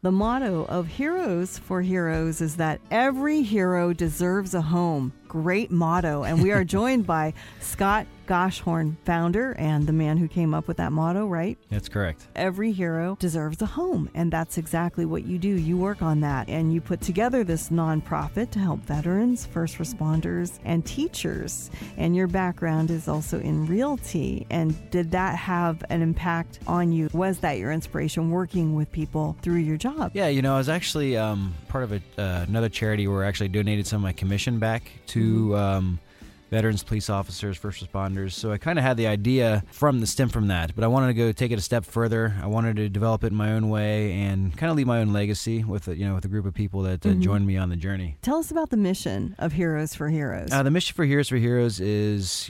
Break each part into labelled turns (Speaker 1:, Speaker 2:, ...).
Speaker 1: The motto of Heroes for Heroes is that every hero deserves a home. Great motto. And we are joined by Scott Goshorn, founder and the man who came up with that motto, right?
Speaker 2: That's correct.
Speaker 1: Every hero deserves a home. And that's exactly what you do. You work on that. And you put together this nonprofit to help veterans, first responders, and teachers. And your background is also in realty. And did that have an impact on you? Was that your inspiration, working with people through your job?
Speaker 2: Yeah, I was actually part of another charity where I actually donated some of my commission back to veterans, police officers, first responders. So I kind of had the idea from that, but I wanted to go take it a step further. I wanted to develop it in my own way and kind of leave my own legacy with a group of people that joined me on the journey.
Speaker 1: Tell us about the mission of Heroes for Heroes.
Speaker 2: The mission for Heroes is,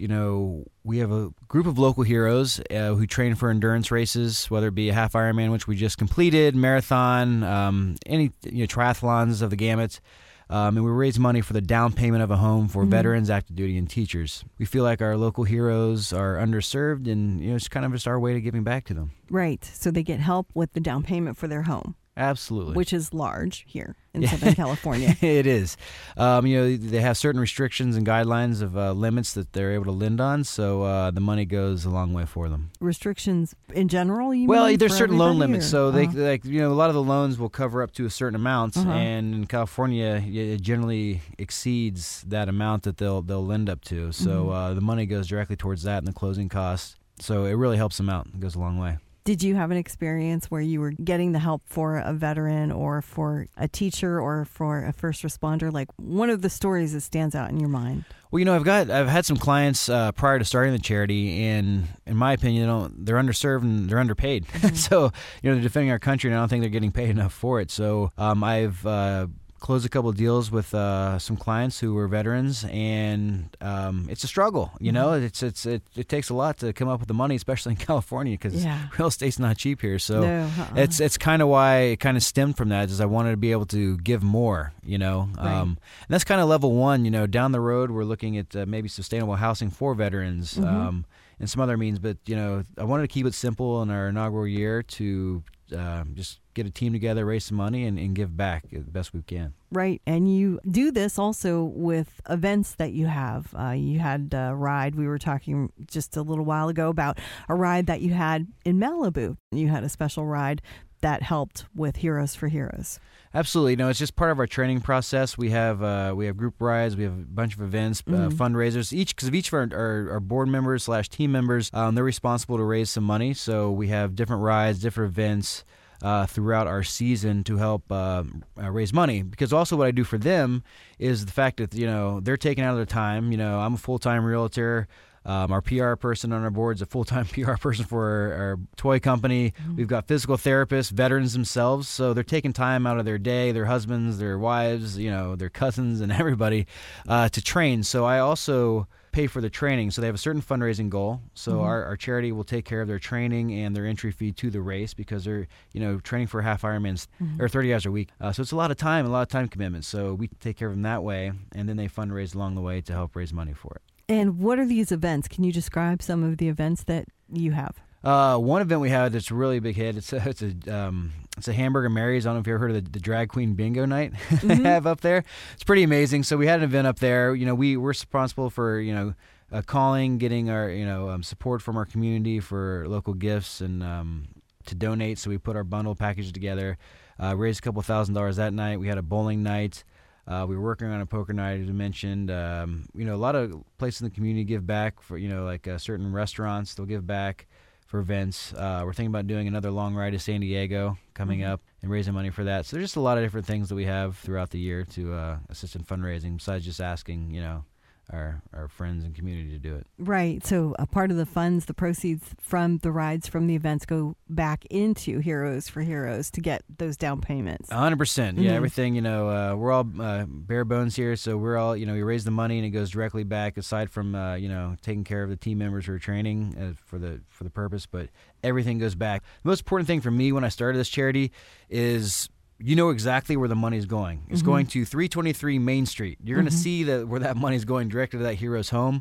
Speaker 2: we have a group of local heroes who train for endurance races, whether it be a half Ironman, which we just completed, marathon, any triathlons of the gamut. And we raise money for the down payment of a home for veterans, active duty, and teachers. We feel like our local heroes are underserved, and it's kind of just our way to giving back to them.
Speaker 1: Right. So they get help with the down payment for their home.
Speaker 2: Absolutely.
Speaker 1: Which is large here in Southern California.
Speaker 2: It is. They have certain restrictions and guidelines of limits that they're able to lend on, so the money goes a long way for them.
Speaker 1: Restrictions in general,
Speaker 2: there's certain loan limits. So they a lot of the loans will cover up to a certain amount, and in California, it generally exceeds that amount that they'll lend up to. So the money goes directly towards that and the closing costs. So it really helps them out. It goes a long way.
Speaker 1: Did you have an experience where you were getting the help for a veteran or for a teacher or for a first responder? Like one of the stories that stands out in your mind?
Speaker 2: Well, I've had some clients prior to starting the charity, and in my opinion, they're underserved and they're underpaid. So, they're defending our country, and I don't think they're getting paid enough for it. So, I've closed a couple of deals with some clients who were veterans, and it's a struggle. It takes a lot to come up with the money, especially in California, because real estate's not cheap here. So it's kind of why it kind of stemmed from that, is I wanted to be able to give more.
Speaker 1: Right.
Speaker 2: And that's kind of level one. Down the road, we're looking at maybe sustainable housing for veterans and some other means. But I wanted to keep it simple in our inaugural year to just get a team together, raise some money, and give back the best we can.
Speaker 1: Right. And you do this also with events that you have. You had a ride. We were talking just a little while ago about a ride that you had in Malibu. You had a special ride that helped with Heroes for Heroes. Absolutely.
Speaker 2: It's just part of our training process. We have group rides. We have a bunch of events, fundraisers. Because of each of our board members / team members, they're responsible to raise some money. So we have different rides, different events throughout our season to help raise money. Because also what I do for them is the fact that they're taking out of their time. I'm a full-time realtor. Our PR person on our board is a full-time PR person for our toy company. We've got physical therapists, veterans themselves. So they're taking time out of their day, their husbands, their wives, their cousins, and everybody to train. So I also pay for the training. So they have a certain fundraising goal. So our charity will take care of their training and their entry fee to the race, because they're, training for half Ironmans or 30 hours a week. So it's a lot of time commitment. So we take care of them that way, and then they fundraise along the way to help raise money for it.
Speaker 1: And what are these events? Can you describe some of the events that you have?
Speaker 2: One event we had that's a really big hit. It's a Hamburger Mary's. I don't know if you ever heard of the Drag Queen Bingo Night they have up there. It's pretty amazing. So we had an event up there. We're responsible for calling, getting our support from our community for local gifts and to donate. So we put our bundle packages together, raised a couple $1,000s that night. We had a bowling night. We were working on a poker night, as I mentioned. A lot of places in the community give back for, certain restaurants. They'll give back for events. We're thinking about doing another long ride to San Diego coming up and raising money for that. So there's just a lot of different things that we have throughout the year to assist in fundraising, besides just asking, our friends and community to do it.
Speaker 1: Right. So a part of the funds, the proceeds from the rides, from the events, go back into Heroes for Heroes to get those down payments.
Speaker 2: 100%. Yeah, everything, we're all bare bones here. So we're all, we raise the money and it goes directly back, aside from, taking care of the team members who are training for the purpose. But everything goes back. The most important thing for me when I started this charity is exactly where the money's going. It's going to 323 Main Street. You're going to see where that money's going, directly to that hero's home.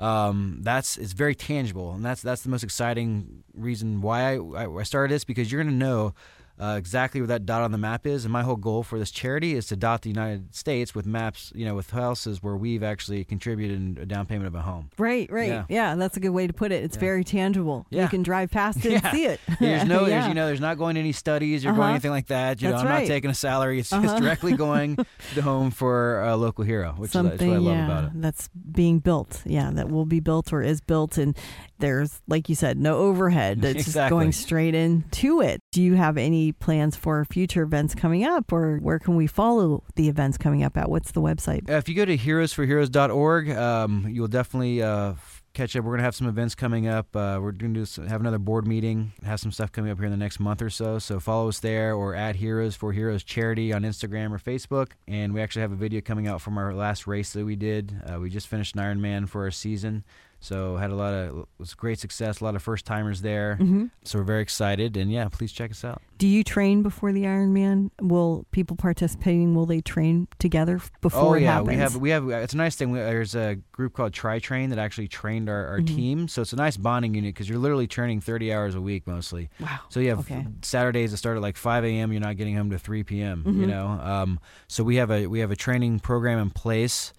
Speaker 2: It's very tangible, and that's the most exciting reason why I started this, because you're going to know exactly where that dot on the map is. And my whole goal for this charity is to dot the United States with maps, with houses where we've actually contributed a down payment of a home.
Speaker 1: Right. Yeah, that's a good way to put it. It's very tangible. Yeah. You can drive past it and see it.
Speaker 2: There's there's not going to any studies or going anything like that. I'm not taking a salary. It's just directly going to the home for a local hero, which is what I love about it.
Speaker 1: That's being built. Yeah, that will be built or is built. And there's, like you said, no overhead. It's just going straight into it. Do you have any plans for future events coming up, or where can we follow the events coming up at? What's the website?
Speaker 2: If you go to heroesforheroes.org, you'll definitely catch up. We're going to have some events coming up. We're going to have another board meeting, have some stuff coming up here in the next month or so. So follow us there, or at Heroes for Heroes Charity on Instagram or Facebook. And we actually have a video coming out from our last race that we did. We just finished an Ironman for our season. So it was great success, a lot of first timers there. Mm-hmm. So we're very excited, and please check us out.
Speaker 1: Do you train before the Ironman? Will people participating, will they train together before it happens?
Speaker 2: we have. It's a nice thing. There's a group called Tri-Train that actually trained our team. So it's a nice bonding unit because you're literally training 30 hours a week mostly.
Speaker 1: Wow.
Speaker 2: So you have Saturdays that start at like 5 a.m. You're not getting home to 3 p.m. Mm-hmm. So we have a training program in place.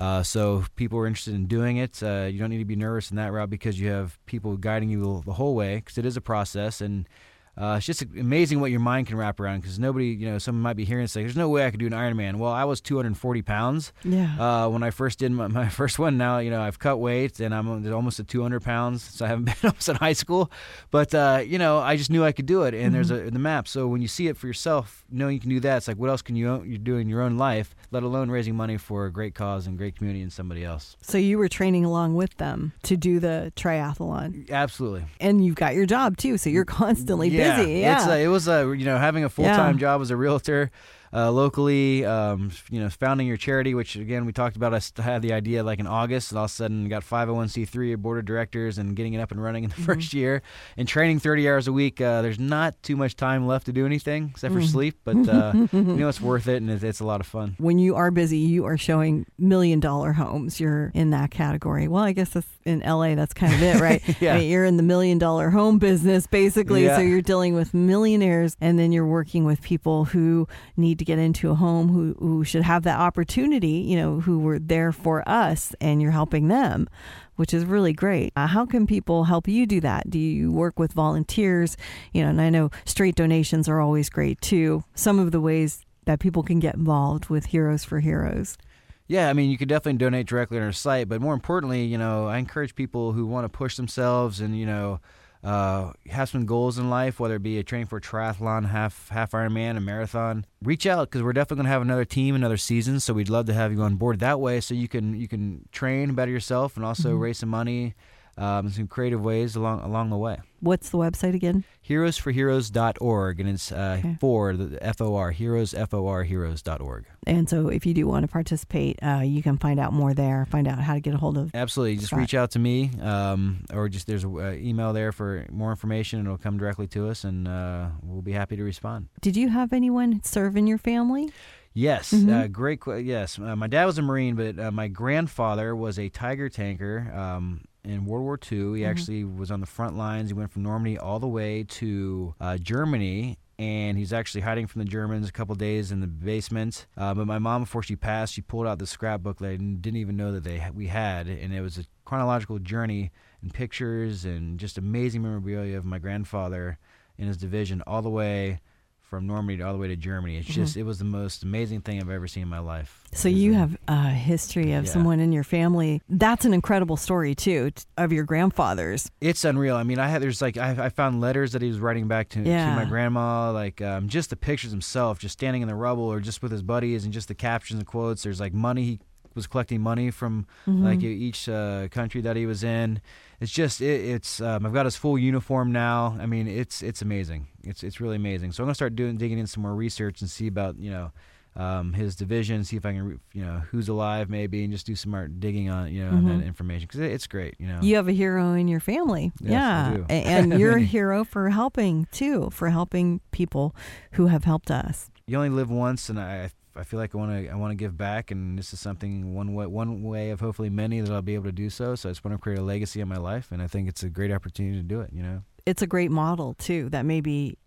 Speaker 2: So if people are interested in doing it, you don't need to be nervous in that route because you have people guiding you the whole way, because it is a process. And it's just amazing what your mind can wrap around, because nobody, someone might be hearing and say, there's no way I could do an Ironman. Well, I was 240 pounds when I first did my first one. Now, I've cut weight and I'm almost at 200 pounds, so I haven't been almost in high school. But, I just knew I could do it, and there's the map. So when you see it for yourself, knowing you can do that, it's like, what else can you do in your own life, let alone raising money for a great cause and great community and somebody else.
Speaker 1: So you were training along with them to do the triathlon.
Speaker 2: Absolutely.
Speaker 1: And you've got your job too, so you're constantly busy.
Speaker 2: Yeah. It was having a full-time job as a realtor locally, founding your charity, which again we talked about. I had the idea like in August, and all of a sudden got 501c3, a board of directors, and getting it up and running in the first year, and training 30 hours a week. There's not too much time left to do anything except for sleep, but it's worth it, and it's a lot of fun.
Speaker 1: When you are busy, you are showing $1 million homes. You're in that category. Well, I guess that's in LA, that's kind of it, right?
Speaker 2: Yeah.
Speaker 1: I mean, you're in the $1 million home business basically.
Speaker 2: Yeah.
Speaker 1: So you're dealing with millionaires, and then you're working with people who need to get into a home, who should have that opportunity, who were there for us, and you're helping them, which is really great. How can people help you do that? Do you work with volunteers? And I know straight donations are always great too. Some of the ways that people can get involved with Heroes for Heroes.
Speaker 2: Yeah, I mean, you could definitely donate directly on our site, but more importantly, I encourage people who want to push themselves and, have some goals in life, whether it be a training for a triathlon, half Ironman, a marathon. Reach out, because we're definitely going to have another team, another season, so we'd love to have you on board that way, so you can train better yourself and also raise some money in some creative ways along the way.
Speaker 1: What's the website again?
Speaker 2: Heroesforheroes.org, and it's for the FOR, heroes.org.
Speaker 1: And so if you do want to participate, you can find out more there, find out how to get a hold of
Speaker 2: Absolutely. Just reach out to me, or just there's an email there for more information, and it'll come directly to us, and we'll be happy to respond.
Speaker 1: Did you have anyone serve in your family?
Speaker 2: Yes, great. Yes, my dad was a Marine, but my grandfather was a Tiger tanker in World War II. He actually was on the front lines. He went from Normandy all the way to Germany, and he's actually hiding from the Germans a couple days in the basement. But my mom, before she passed, she pulled out the scrapbook that I didn't even know that we had, and it was a chronological journey and pictures and just amazing memorabilia of my grandfather in his division all the way from Normandy all the way to Germany. It's just, it was the most amazing thing I've ever seen in my life.
Speaker 1: So you have a history of someone in your family. That's an incredible story too, of your grandfather's.
Speaker 2: It's unreal. I mean, I found letters that he was writing back to my grandma, like just the pictures himself, just standing in the rubble or just with his buddies, and just the captions and quotes. There's like money, he was collecting money from like each country that he was in. It's just I've got his full uniform now. I mean, it's amazing. It's really amazing. So I'm gonna start digging in some more research and see about his division, see if I can who's alive maybe, and just do some more digging on on that information, because it's great. You
Speaker 1: have a hero in your family.
Speaker 2: Yes, I do.
Speaker 1: And you're a hero for helping people who have helped us.
Speaker 2: You only live once, and I feel like I want to give back, and this is something one way of hopefully many that I'll be able to do so. So I just want to create a legacy in my life, and I think it's a great opportunity to do it.
Speaker 1: It's a great model too, that maybe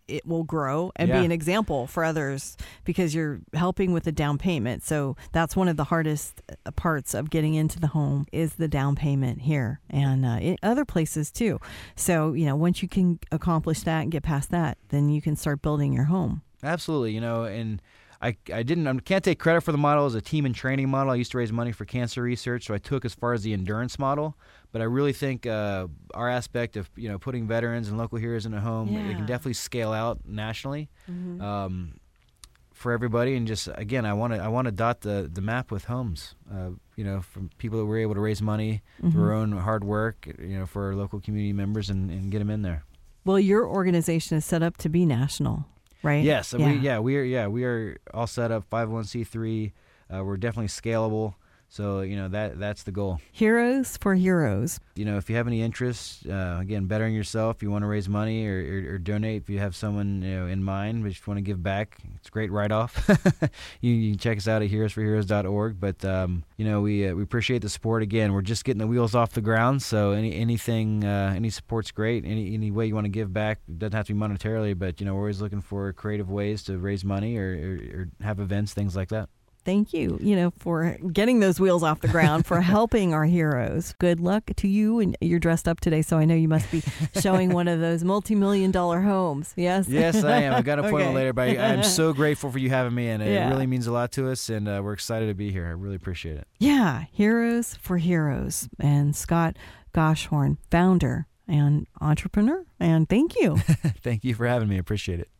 Speaker 1: it will grow and be an example for others because you're helping with the down payment. So that's one of the hardest parts of getting into the home is the down payment here and in other places too. So, once you can accomplish that and get past that, then you can start building your home.
Speaker 2: Absolutely. And I can't take credit for the model as a team and training model. I used to raise money for cancer research, so I took as far as the endurance model. But I really think our aspect of putting veterans and local heroes in a home, it can definitely scale out nationally for everybody. And just again, I want to dot the map with homes. From people that were able to raise money through our own hard work, for our local community members and get them in there.
Speaker 1: Well, your organization is set up to be national. Right?
Speaker 2: Yes, we are all set up 501c3. We're definitely scalable. So, that's the goal.
Speaker 1: Heroes for Heroes.
Speaker 2: If you have any interest, again, bettering yourself, you want to raise money or donate, if you have someone in mind, but if you want to give back, it's a great write-off. You can check us out at heroesforheroes.org. But, we appreciate the support. Again, we're just getting the wheels off the ground, so any support's great. Any way you want to give back, it doesn't have to be monetarily, but, we're always looking for creative ways to raise money or have events, things like that.
Speaker 1: Thank you, for getting those wheels off the ground, for helping our heroes. Good luck to you. And you're dressed up today, so I know you must be showing one of those multi-million-dollar homes. Yes?
Speaker 2: Yes, I am. I've got an appointment later, but I'm so grateful for you having me, and it really means a lot to us, and we're excited to be here. I really appreciate it.
Speaker 1: Yeah, Heroes for Heroes. And Scott Goshorn, founder and entrepreneur. And thank you.
Speaker 2: Thank you for having me. I appreciate it.